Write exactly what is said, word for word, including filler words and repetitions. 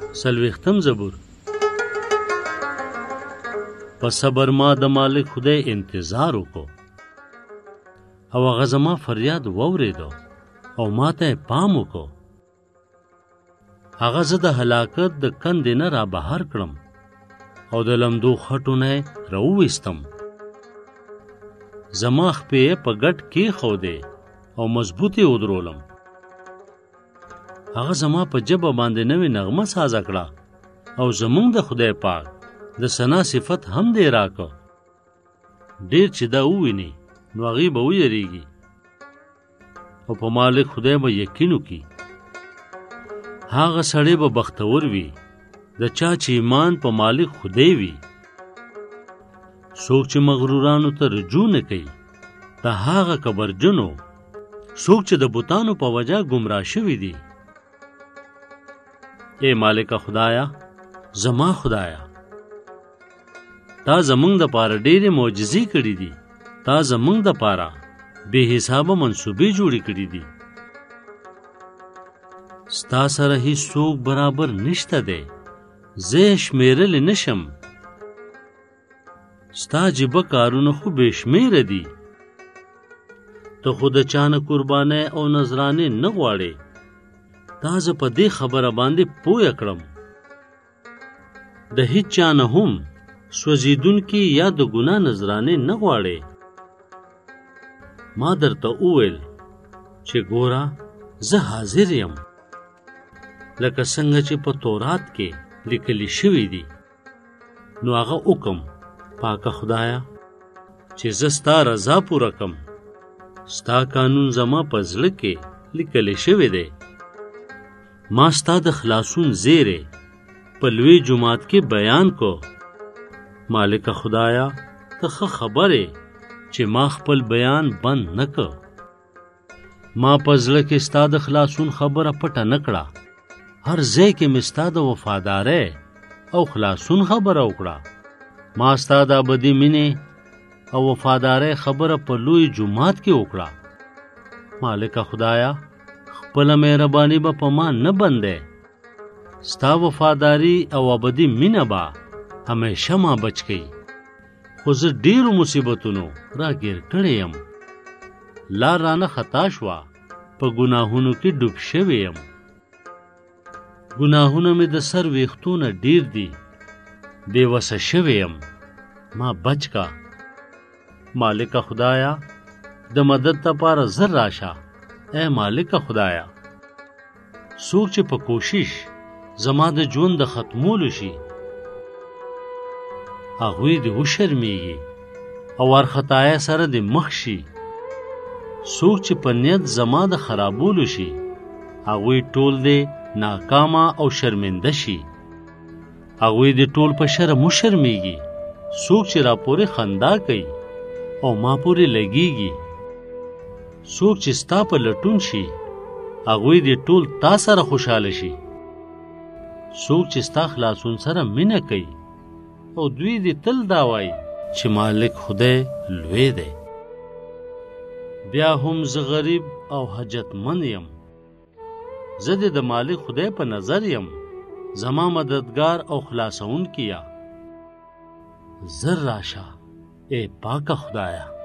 څلوېښتم زبور. په صبر ما د مالک خدای انتظار وکړو او هغه زما فریاد واورېدو او ما ته پام وکړو. هغه زه د هلاکت د کندې نه را بهر کړم او د لمدو خټو نه راوویستم. زما خپې یې په ګټ کېښودې او مضبوط یې ودرولم. هغه زما په ژبه باندې نوې نغمه سازه کړه او زمونږ د خدای پاک د ثنا صفت هم دې راکړه. ډېر چې دا وویني نو هغې به ویریږي او په مالک خدای به یقین وکړي. هغه سړی به بختور وي د چا چې ایمان په مالک خدای وي. څوک چې مغرورانو ته رجوع نه کوي د هغه کبرجنو، څوک چې د بوتانو په وجه ګمراه شوي دي. ای مالک خدایا، زما خدایا، تا زمونږ د پاره ډېرې معجزې کړي دي. تا زمونږ د پاره بې حسابه منصوبې جوړې کړي دي. ستا سره هیڅوک برابر نشته دی، زه یې شمېرلی نشم. ستا عجیبه کارونه خو بې شمېره دي. ته خو د چا نه قربانۍ او نذرانې نه غواړې. تا زه په دې خبره باندې پویه کړم د هیڅ چا نه هم سوځېدونکي یا د ګناه نذرانې نه غواړې. ما درته وویل چې ګوره زه حاضر یم لکه څنګه چې په تورات کې لیکلي شوي دي. نو هغه حکم پاکه خدایا چې زه ستا رضا پوره کم. ستا قانون زما په زړه کې لیکلی شوی دی. ما ستا د خلاصون زیری په لوی جماعت کې بیان کو. مالک خدایا ته ښه خبرې چې ما خپل بیان بند نه که. ما په زړه کې ستا د خلاصون خبره پټه نه کړه. هر ځای کې مې ستا د وفادارۍ او خلاصون خبره وکړه. ما ستا د ابدي مینې او وفادارۍ خبره په لوی جماعت کې وکړه. مالک خدایا خپله مهرباني به په ما نه بندې. ستا وفاداري او ابدي مینه به همیشه ما بچ کړي. خو زه ډېرو مصیبتونو راګیر کړی یم. لار رانه خطا شوه، په ګناهونو کې ډوب شوی یم. ګناهونه مې د سر ویښتونه ډېر دي، بې وسه شوی یم. ما بچ کا. مالک خدایا د مدد لپاره زر راشه. اے مالک خدایا، څوک چې په کوشش زما د ژوند د ختمولو شي هغوی دې وشرمېږي او وارخطایۍ سره دې مخ شي. څوک چې په نیت زما د خرابولو شي هغوی ټول دې ناکامه او شرمنده شي. هغوی دې ټول په شرم وشرمېږي. څوک چې را پورې خندا کوي او ما پورې لګېږي. څوک چې ستا په لټون شي هغوی دې ټول تا سره خوشحاله شي. څوک چې ستا خلاصون سره مینه کوي او دوی دې تل دا وایي چې مالک خدای لوی دی. بیا هم زه غریب او حاجتمند یم. زه دې د مالک خدای په نظر یم، زما مددگار او خلاصون کیا. زر راشه ای پاکه خدایا.